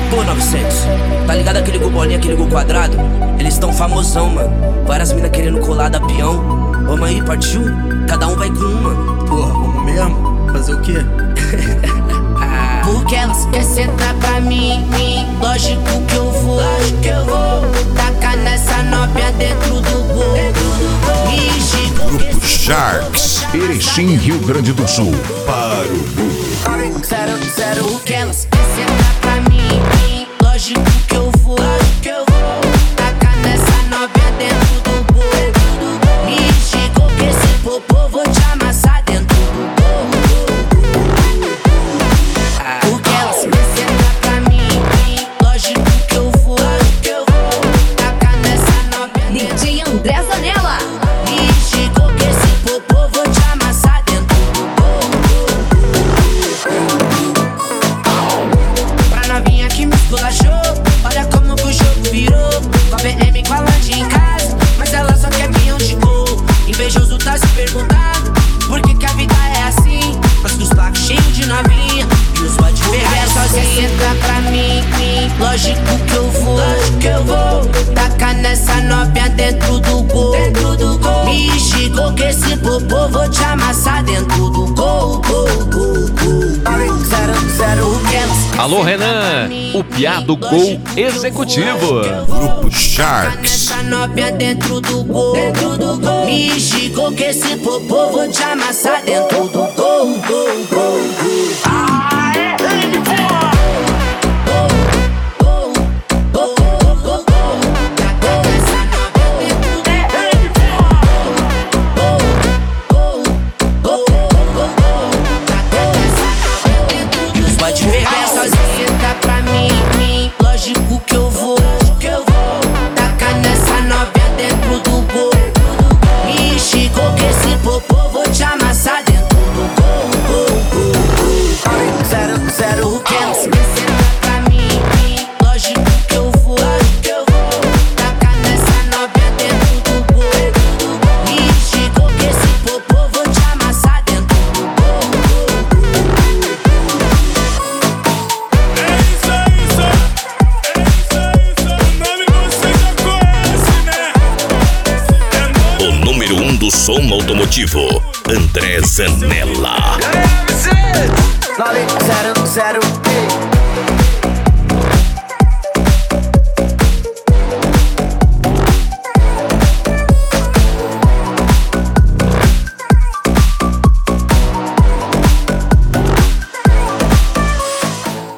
Pô, 900, tá ligado aquele gol bolinha, aquele gol quadrado? Eles tão famosão, mano. Várias minas querendo colar da peão. Vamos aí, partiu? Cada um vai com um, mano. Porra, vamos mesmo? Fazer o quê? Porque elas querem sentar pra mim, lógico que eu vou, tacar nessa novinha dentro do gol. Grupo Sharks, Erechim, Rio Grande do Sul. Para o mundo. Porque elas querem sentar pra mim, lógico que eu vou, tacar nessa novinha dentro do gol. Me chegou que esse popô vou te amassar dentro do gol. Porque elas querem sentar pra mim, lógico que eu vou, tacar nessa novinha dentro do gol. DJ André Zanella. Me chegou que esse popô vou te amassar dentro do gol. Pra novinha que me esculachou, olha como que o jogo virou. Com a BM com a lanche em casa, mas ela só quer pinhão de gol. Invejoso tá se perguntando por que que a vida é assim. Mas os placos cheios de novinha e os bodes ferrados sozinho. Senta pra mim, lógico que eu vou, tacar nessa novinha dentro do gol. Me chegou que esse popô vou te amassar dentro do gol. Alô, Renan, o piá do gol executivo. Grupo Sharks. Essa novinha dentro do gol. Me chegou que esse popô vou te amassar dentro do gol. Pode pegar sozinha, tá pra mim, lógico que eu vou, tacar nessa novinha dentro do gol. Me chegou que esse popô vou te amassar dentro do gol. Porque elas querem sentar pra mim, lógico que eu vou, tacar nessa novinha dentro do gol. Me chegou que esse popô vou te amassar dentro do gol. O número 1 do som automotivo, André Zanella. 900